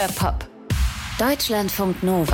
Pop. Deutschlandfunk Nova.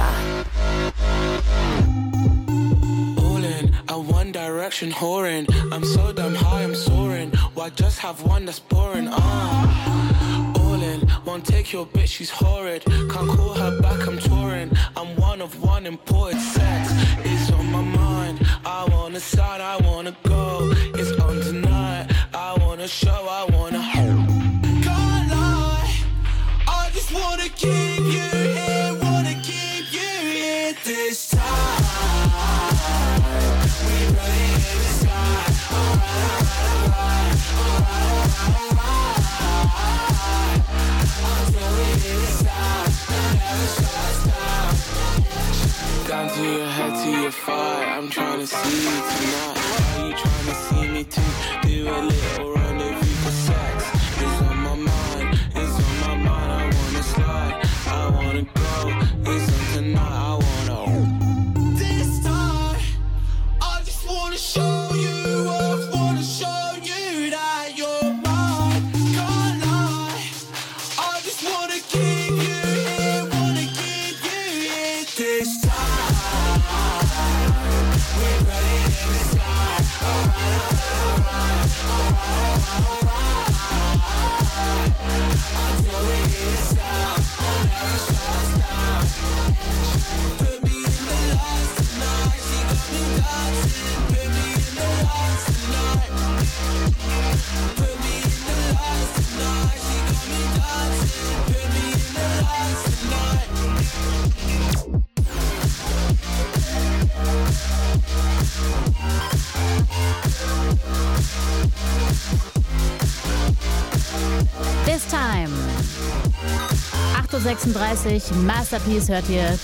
All in, a One Direction whoring. I'm so damn high, I'm soaring. Why just have one that's boring? All in, won't take your bitch, she's horrid. Can't call her back, I'm touring. I'm one of one, imported sex is on my mind. I wanna side, I wanna go. It's on tonight. I wanna show, I wanna hold. Can't lie, I just wanna keep you here, wanna keep you here this time. We running in the sky. Alright. Until we hit the stop, never shut us down. Down to your head, to your fire. I'm trying to see you tonight. Are you trying to see me too? Do a little rendezvous for sex. It's on my mind, it's on my mind. I wanna slide, I wanna go. It's on tonight, I wanna. This time, I just wanna show you off. Wanna show you that you're mine. Can't lie, I just wanna keep you here. Wanna keep you here this time. We're ready in the sky. Alright. Until we hit the stop, never shut us down. Put me in the lights tonight. She got me dancing. Put me in the lights tonight. Put me in the lights tonight. She got me dancing. Put me in the lights tonight. This Time. 8.36 Uhr, Masterpiece hört ihr